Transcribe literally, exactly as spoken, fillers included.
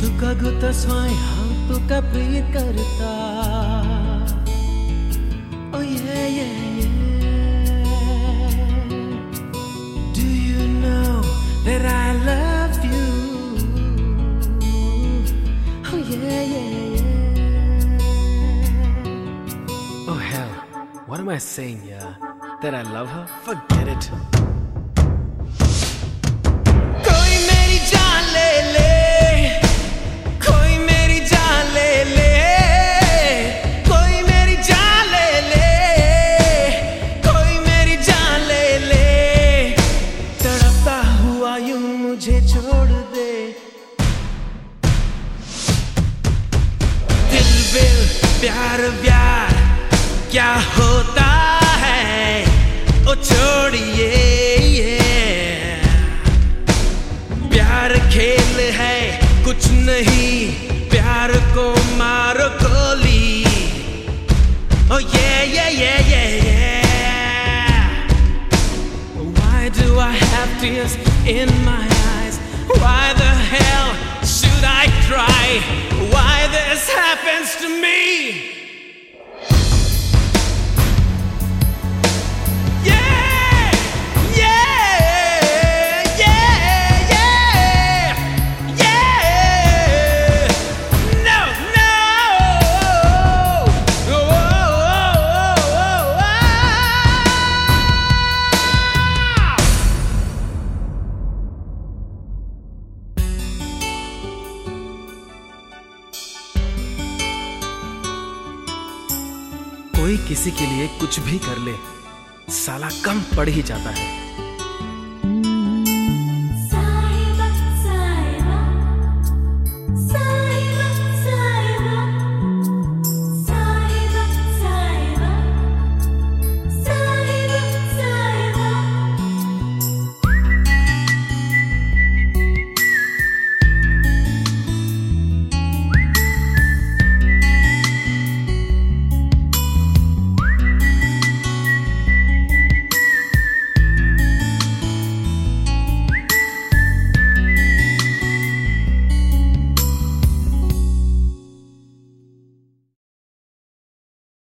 Tukaguta swai hum tuka priya karta. Oh yeah, yeah, yeah. Do you know that I love you? Oh yeah, yeah, yeah. Oh hell, what am I saying here? That I love her? Forget it. Koi meri jaan le le, koi meri jaan le le, koi meri jaan le le, koi meri jaan le le. तड़पता हुआ यूं मुझे छोड़ दे. दिल bill प्यार प्यार क्या होता है ओ छोड़िए. प्यार खेल है कुछ नहीं, प्यार को मारो गोली. Oh yeah, yeah, yeah, yeah, yeah. Why do I have tears in my eyes? Why the hell should I cry? Why this happens to me? कोई किसी के लिए कुछ भी कर ले, साला कम पड़ ही जाता है.